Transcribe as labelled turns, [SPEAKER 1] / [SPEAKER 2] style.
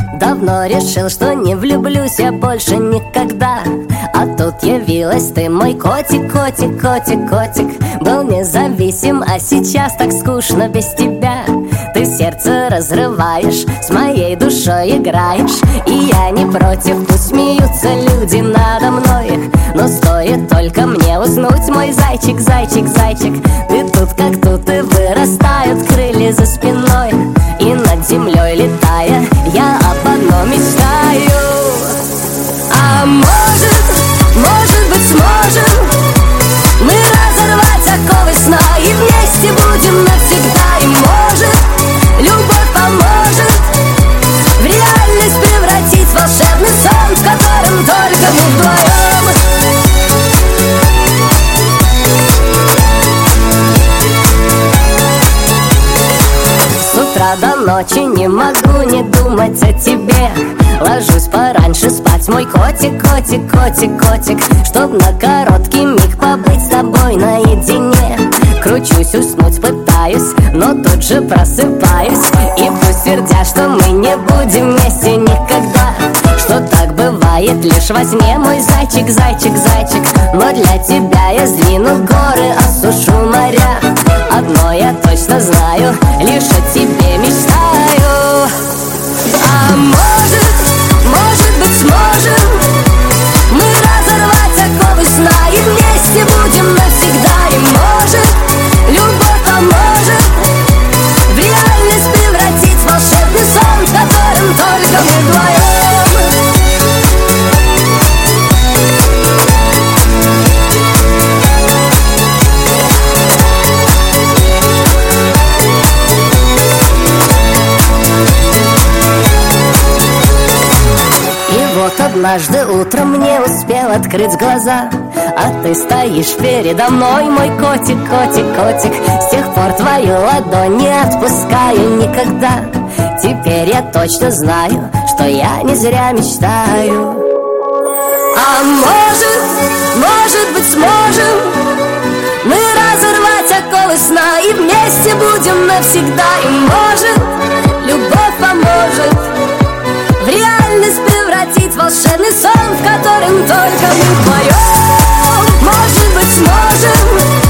[SPEAKER 1] Давно решил, что не влюблюсь я больше никогда. А тут явилась ты, мой котик, котик, котик, котик. Был независим, а сейчас так скучно без тебя. Ты сердце разрываешь, с моей душой играешь. И я не против, пусть смеются люди надо мной. Но стоит только мне уснуть, мой зайчик, зайчик, зайчик. Ты тут как тут, и вырастают крылья за спиной. И над землей летая, я об одном мечтаю. А может быть сможем мы разорвать оковы сна и вместе будем навсегда. И может, любовь поможет в реальность превратить волшебный сон, в котором только мы вдвоем. С утра до ночи не могу не думать о тебе. Ложусь пораньше спать, мой котик, котик, котик, котик, чтоб на короткий миг побыть с тобой наедине. Кручусь, уснуть пытаюсь, но тут же просыпаюсь. И пусть твердят, что мы не будем вместе никогда, что так бывает лишь во сне, мой зайчик, зайчик, зайчик. Но для тебя я сдвину горы, осушу моря. Одно я точно знаю, лишь о тебе мечтаю. А может быть сможем мы разорвать оковы сна и вместе будем навсегда. И может, любовь поможет в реальность превратить волшебный сон, в котором только мы вдвоем. Вот однажды утром не успел открыть глаза, а ты стоишь передо мной, мой котик, котик, котик. С тех пор твою ладонь не отпускаю никогда. Теперь я точно знаю, что я не зря мечтаю. А может быть сможем мы разорвать оковы сна и вместе будем навсегда. И может, любовь поможет в реальность превратить волшебный сон, в котором только мы вдвоем. Может быть сможем